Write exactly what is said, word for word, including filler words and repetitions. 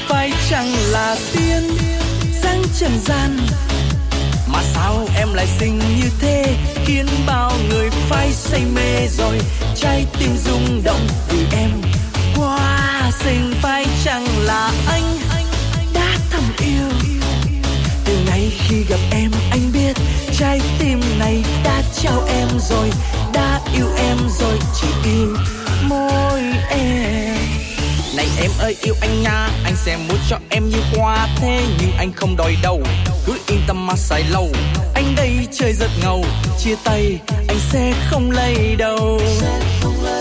phải chăng là tiên dáng trần gian, mà sao em lại xinh như thế, khiến bao người phải say mê rồi trái tim rung động vì em quá xinh. Phải chăng là anh đã thầm yêu, từ ngày khi gặp em anh biết trái tim này đã trao em rồi, đã yêu em rồi, chỉ yêu mỗi em. Này em ơi yêu anh nha, anh sẽ muốn cho em như qua thế, nhưng anh không đòi đâu, cứ yên tâm mà xài lâu. Anh đây chơi rất ngầu, chia tay anh sẽ không lấy đâu.